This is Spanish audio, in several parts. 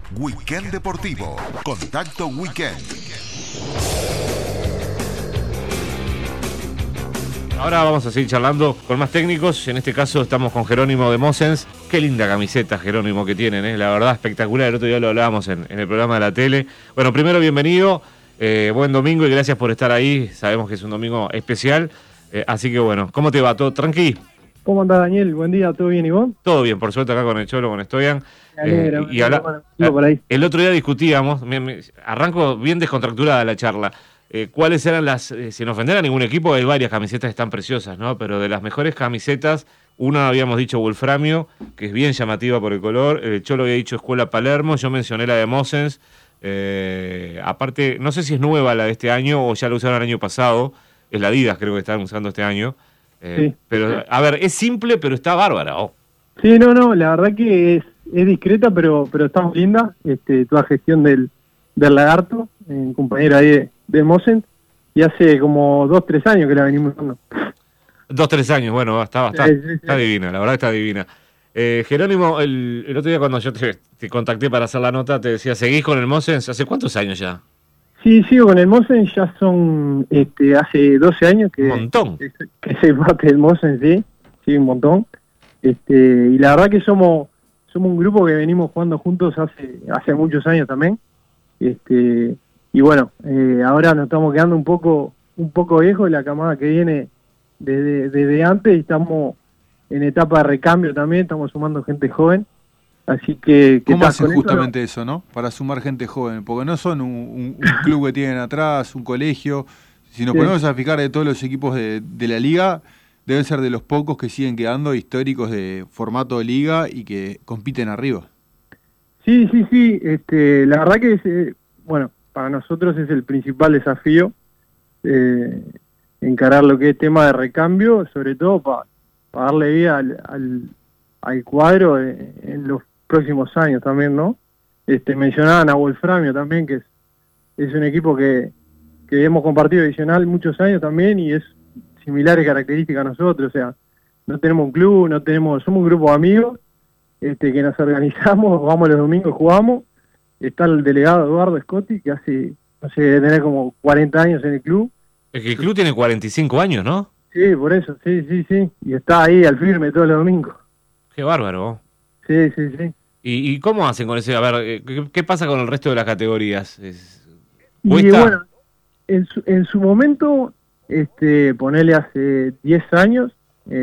Weekend Deportivo. Contacto Weekend. Ahora vamos a seguir charlando con más técnicos. En este caso estamos con Jerónimo de Mossens. Qué linda camiseta, Jerónimo, que tienen, ¿eh? La verdad, espectacular. El otro día lo hablábamos en el programa de la tele. Bueno, primero, bienvenido. Buen domingo y gracias por estar ahí. Sabemos que es un domingo especial. Así que bueno, ¿cómo te va? ¿Todo tranqui? ¿Cómo andás, Daniel? Buen día, ¿todo bien y vos? Todo bien, por suerte acá con el Cholo, con Stoyan. Por ahí. El otro día discutíamos, arranco bien descontracturada la charla. ¿Cuáles eran las, sin ofender a ningún equipo, hay varias camisetas que están preciosas, ¿no? Pero de las mejores camisetas, una habíamos dicho Wolframio, que es bien llamativa por el color. El Cholo había dicho Escuela Palermo, yo mencioné la de Mossens. Aparte, no sé si es nueva la de este año o ya la usaron el año pasado. Es la Adidas, creo que están usando este año. Sí. Pero, a ver, es simple, pero está bárbara. Oh. Sí, no, la verdad que es discreta, pero está muy linda. Toda gestión del Lagarto, compañero ahí de Mossens, y hace como 2-3 años que la venimos usando. 2-3 años, bueno, está divina, la verdad está divina. Jerónimo, el otro día cuando yo te contacté para hacer la nota, te decía, ¿seguís con el Mossens? ¿Hace cuántos años ya? Sí, sigo con el Mossens, ya son hace 12 años que... Un montón. Que soy parte del Mossens, sí, un montón. Y la verdad que somos un grupo que venimos jugando juntos hace muchos años también. Y bueno, ahora nos estamos quedando un poco viejos, la camada que viene desde antes, y estamos en etapa de recambio también, estamos sumando gente joven. Así que ¿cómo hacen justamente eso, no? Para sumar gente joven, porque no son un club que tienen atrás, un colegio. Si nos ponemos a fijar de todos los equipos de la liga, deben ser de los pocos que siguen quedando históricos de formato de liga y que compiten arriba. Sí, la verdad que bueno, para nosotros es el principal desafío, encarar lo que es tema de recambio, sobre todo para darle vida al cuadro en los próximos años también, ¿no? Mencionaban a Wolframio también, que es un equipo que hemos compartido divisional muchos años también, y es similares características a nosotros. O sea, no tenemos un club, somos un grupo de amigos que nos organizamos, vamos los domingos, jugamos. Está el delegado Eduardo Scotti, que hace, no sé, debe tener como 40 años en el club. Es que el club tiene 45 años, ¿no? Sí, por eso, sí. Y está ahí al firme todos los domingos. Qué bárbaro. Sí. ¿Y cómo hacen con ese? A ver, ¿qué pasa con el resto de las categorías? Y bueno, en su momento, ponele hace 10 años,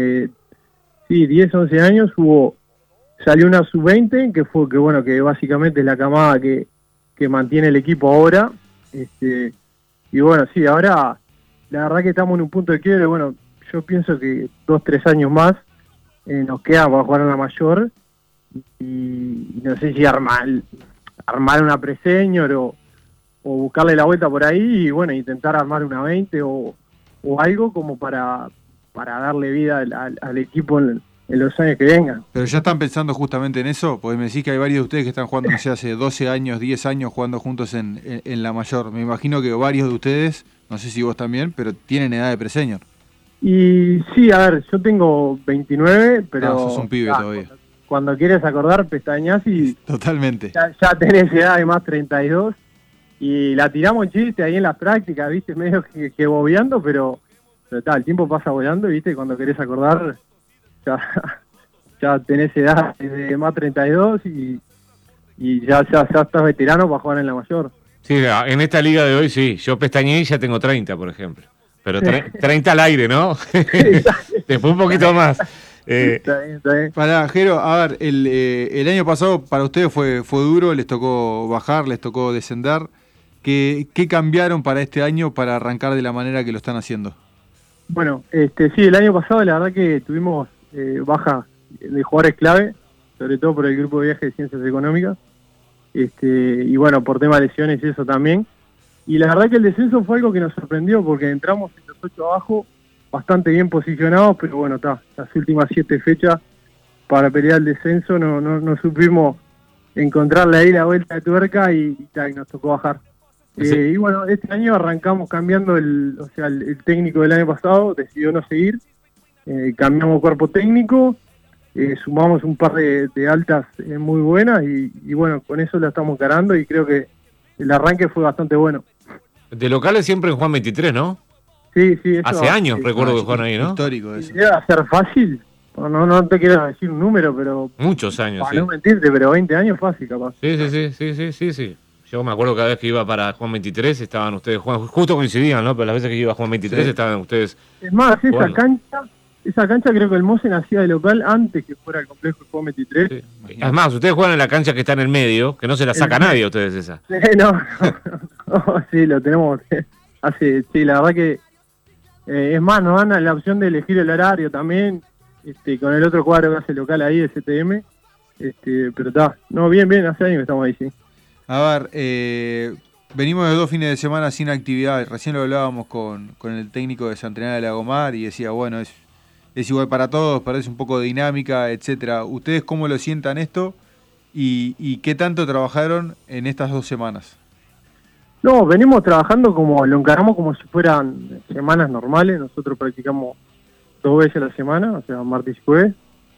10, 11 años, salió una sub-20, que básicamente es la camada que mantiene el equipo ahora. Y bueno, sí, ahora la verdad que estamos en un punto de quiebre. Bueno, yo pienso que 2-3 años más nos quedan para jugar a la mayor, y no sé si armar una pre-senior o buscarle la vuelta por ahí, y bueno, intentar armar una 20 o algo como para darle vida al equipo en los años que vengan. Pero ya están pensando justamente en eso, porque me decís que hay varios de ustedes que están jugando, no sé, hace 12 años, 10 años jugando juntos en la mayor. Me imagino que varios de ustedes, no sé si vos también, pero tienen edad de pre-senior. Y sí, a ver, yo tengo 29, pero... sos un pibe todavía. Cuando quieres acordar, pestañas y... Totalmente. Ya tenés edad de más 32, y la tiramos en chiste ahí en las prácticas, viste, medio que bobeando, pero el tiempo pasa volando, viste, cuando querés acordar, ya tenés edad de más 32 y ya estás veterano para jugar en la mayor. Sí, en esta liga de hoy sí, yo pestañeé y ya tengo 30, por ejemplo. Pero 30 al aire, ¿no? Después un poquito más. Está bien. Pará, Jero, a ver, el año pasado para ustedes fue duro, les tocó bajar, les tocó descender. ¿Qué cambiaron para este año para arrancar de la manera que lo están haciendo? Bueno, sí, el año pasado la verdad que tuvimos baja de jugadores clave, sobre todo por el grupo de viaje de Ciencias Económicas, y bueno, por tema de lesiones y eso también. Y la verdad que el descenso fue algo que nos sorprendió, porque entramos en los 8 abajo, bastante bien posicionados, pero bueno, las últimas 7 fechas para pelear el descenso no supimos encontrarle ahí la vuelta de tuerca y nos tocó bajar. Sí. Y bueno, este año arrancamos cambiando el técnico del año pasado decidió no seguir, cambiamos cuerpo técnico, sumamos un par de altas muy buenas y bueno, con eso la estamos ganando y creo que el arranque fue bastante bueno. De locales siempre en Juan 23, ¿no? Sí, sí. Eso, Hace años recuerdo que juegan ahí, ¿no? Histórico eso. Debe ser fácil, no te quiero decir un número, pero... Muchos años, para sí. no mentirte, pero 20 años fácil, capaz. Sí. Yo me acuerdo cada vez que iba para Juan 23 estaban ustedes jugando, justo coincidían, ¿no? Pero las veces que iba a Juan 23 estaban ustedes. Es más, jugando. esa cancha creo que el Mosen hacía de local antes que fuera el complejo de Juan 23. Sí. Es más, ustedes juegan en la cancha que está en el medio, que no se la saca nadie a ustedes esa. No, sí, lo tenemos sí, la verdad que es más, nos dan la opción de elegir el horario también, con el otro cuadro que hace local ahí de CTM, pero está, no, bien, hace años que estamos ahí, sí. A ver, venimos de 2 fines de semana sin actividad, recién lo hablábamos con el técnico de Santrenal de Lagomar y decía, bueno, es igual para todos, parece un poco de dinámica, etcétera. ¿Ustedes cómo lo sientan esto y qué tanto trabajaron en estas 2 semanas? No, venimos trabajando lo encaramos como si fueran semanas normales. Nosotros practicamos 2 veces a la semana, o sea, martes y jueves.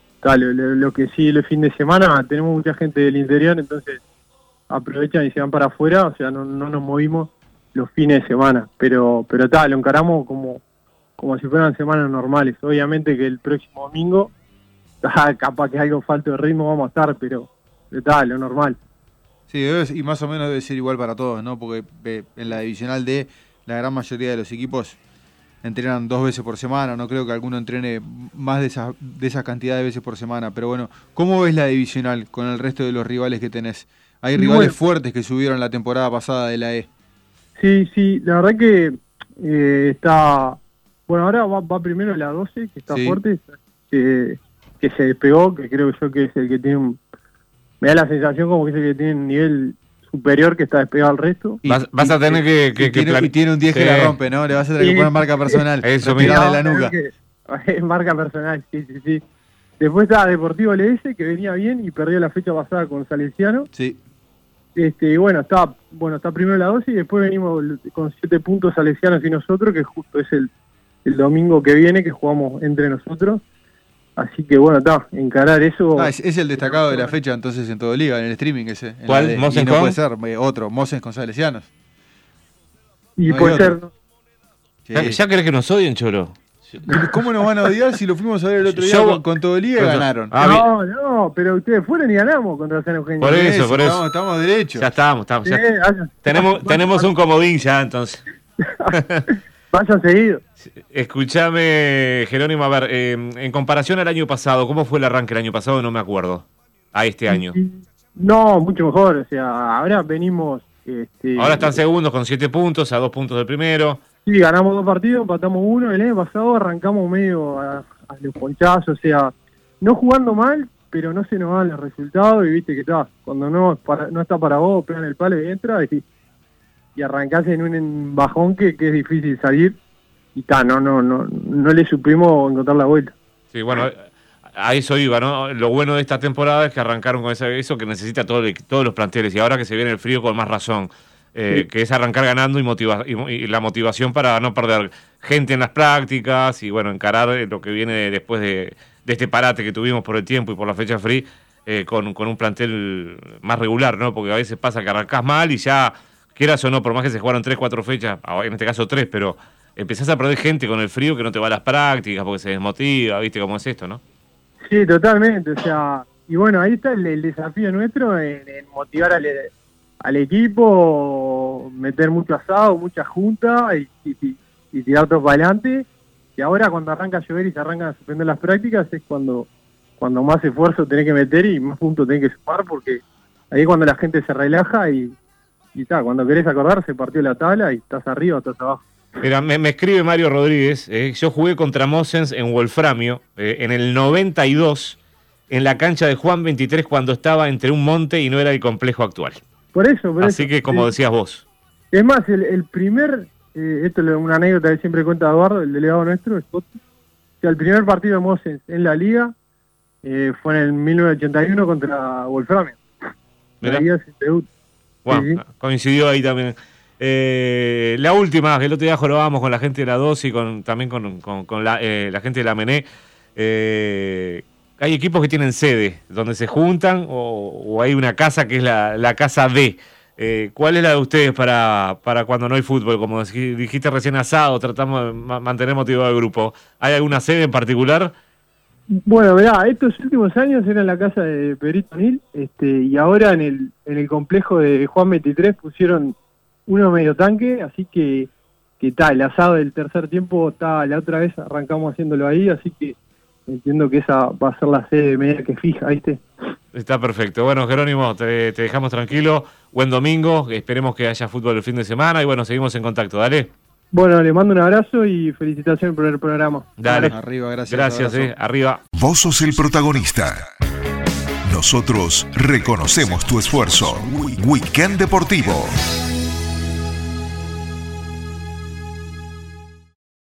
Lo que sí, el fin de semana tenemos mucha gente del interior, entonces aprovechan y se van para afuera, o sea, no nos movimos los fines de semana. Pero lo encaramos como si fueran semanas normales. Obviamente que el próximo domingo, capaz que algo falta de ritmo vamos a estar, pero lo normal. Sí, y más o menos debe ser igual para todos, ¿no? Porque en la divisional D la gran mayoría de los equipos entrenan 2 veces por semana, no creo que alguno entrene más de esa cantidad de veces por semana, pero bueno, ¿cómo ves la divisional con el resto de los rivales que tenés? Hay rivales fuertes que subieron la temporada pasada de la E. Sí, la verdad que está... Bueno, ahora va primero la 12, que está fuerte, que se despegó, que creo yo que es el que tiene me da la sensación como que es el que tiene un nivel superior que está despegado al resto. Vas a tener y tiene un 10 que la rompe, ¿no? Le vas a tener que poner marca personal. Eso, mirá de la nuca. Marca personal, sí. Después está Deportivo LS, que venía bien y perdió la fecha pasada con Salesiano. Sí. Bueno, está primero la 12 y después venimos con 7 puntos Salesianos y nosotros, que justo es el domingo que viene, que jugamos entre nosotros. Así que bueno, encarar eso... Es el destacado de la fecha entonces en todo Liga, en el streaming ese. ¿Cuál? ¿Mosens no puede ser otro, Mosens con Salesianos. Y puede ser... Sí. ¿Ya querés que nos odien, Cholo? ¿Cómo nos van a odiar si lo fuimos a ver el otro día con todo Liga y ganaron? No, pero ustedes fueron y ganamos contra San Eugenio. Por eso. Estamos derechos. Ya estamos. Tenemos un comodín ya, entonces. Vayan seguido. Escúchame, Jerónimo, a ver, en comparación al año pasado, ¿cómo fue el arranque el año pasado? No me acuerdo. A este año. No, mucho mejor. O sea, ahora venimos... ahora están segundos con 7 puntos, a 2 puntos del primero. Sí, ganamos 2 partidos, empatamos 1. El año pasado arrancamos medio a los ponchazos, o sea, no jugando mal, pero no se nos dan los resultados y viste que cuando no está para vos, pegan el palo y entra y arrancás en un bajón que es difícil salir y no le supimos encontrar la vuelta. Sí, bueno, a eso iba, ¿no? Lo bueno de esta temporada es que arrancaron con eso que necesita todos los planteles y ahora que se viene el frío con más razón, que es arrancar ganando y la motivación para no perder gente en las prácticas y bueno, encarar lo que viene después de este parate que tuvimos por el tiempo y por la fecha free con un plantel más regular, ¿no? Porque a veces pasa que arrancás mal y ya... Quieras o no, por más que se jugaron 3, 4 fechas, en este caso 3, pero empezás a perder gente con el frío que no te va a las prácticas porque se desmotiva, ¿viste cómo es esto, no? Sí, totalmente, o sea, y bueno, ahí está el desafío nuestro en motivar al equipo, meter mucho asado, mucha junta y tirar todo para adelante, y ahora cuando arranca a llover y se arrancan a suspender las prácticas es cuando más esfuerzo tenés que meter y más puntos tenés que sumar, porque ahí es cuando la gente se relaja y cuando querés acordar se partió la tabla y estás arriba o estás abajo. Mira, me escribe Mario Rodríguez, yo jugué contra Mosens en Wolframio en el 92 en la cancha de Juan 23 cuando estaba entre un monte y no era el complejo actual. Por eso. Así que como decías vos. Es más, el primer, esto es una anécdota que siempre cuenta Eduardo, el delegado nuestro, Scott, que el primer partido de Mosens en la liga fue en el 1981 contra Wolframio. La liga se debut. Wow, sí. Coincidió ahí también. La última, que el otro día jorobábamos con la gente de la 12 y también con la gente de la Mené. hay equipos que tienen sede, donde se juntan, o hay una casa que es la casa D. ¿Cuál es la de ustedes para cuando no hay fútbol? Como dijiste recién, asado, tratamos de mantener motivado al grupo. ¿Hay alguna sede en particular? Bueno, mirá, estos últimos años era en la casa de Pedrito Nil, y ahora en el complejo de Juan 23 pusieron uno medio tanque, así que el asado del tercer tiempo, la otra vez arrancamos haciéndolo ahí, así que entiendo que esa va a ser la sede media que fija, ¿viste? Está perfecto. Bueno, Jerónimo, te dejamos tranquilo. Buen domingo, esperemos que haya fútbol el fin de semana y bueno, seguimos en contacto, dale. Bueno, le mando un abrazo y felicitaciones por el programa. Dale. Arriba, gracias. Gracias, arriba. Vos sos el protagonista. Nosotros reconocemos tu esfuerzo. Weekend Deportivo.